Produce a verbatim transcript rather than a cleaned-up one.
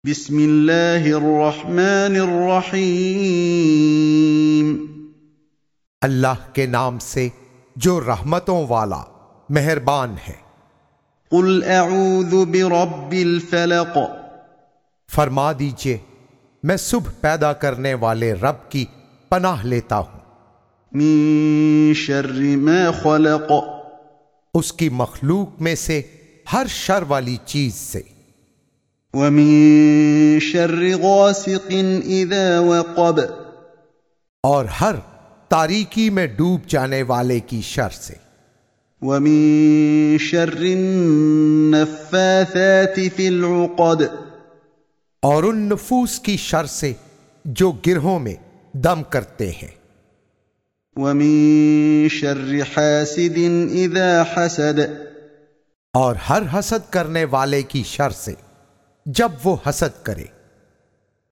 बिस्मिल्लाहिर्रहमानिर्रहीम। अल्लाह के नाम से जो रहमतों वाला मेहरबान है। कुल अऊज़ु बिरब्बिल फलक, फरमा दीजिए मैं सुबह पैदा करने वाले रब की पनाह लेता हूं। मिन शर्रि मा खलक, उसकी मखलूक में से हर शर वाली चीज से। व मिन शर्रि गासिकिन इज़ा वक़ब, और हर तारीकी में डूब जाने वाले की शर से। व मिन शर्रि नफ़्फ़ाथाति फ़िल उक़द, और उन नफूस की शर से जो गिरहों में दम करते हैं। व मिन शर्रि हासिदिन इज़ा हसद, और हर हसद करने वाले की शर से जब वो हसद करे।